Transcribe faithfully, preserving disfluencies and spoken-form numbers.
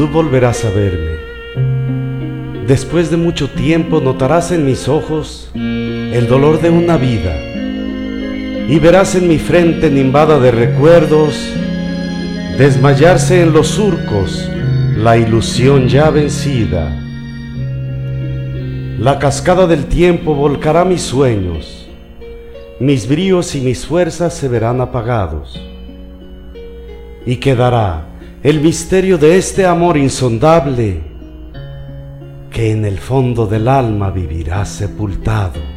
Tú volverás a verme. Después de mucho tiempo notarás en mis ojos el dolor de una vida y verás en mi frente nimbada de recuerdos desmayarse en los surcos la ilusión ya vencida. La cascada del tiempo volcará mis sueños, mis bríos y mis fuerzas se verán apagados, y quedará el misterio de este amor insondable que en el fondo del alma vivirá sepultado.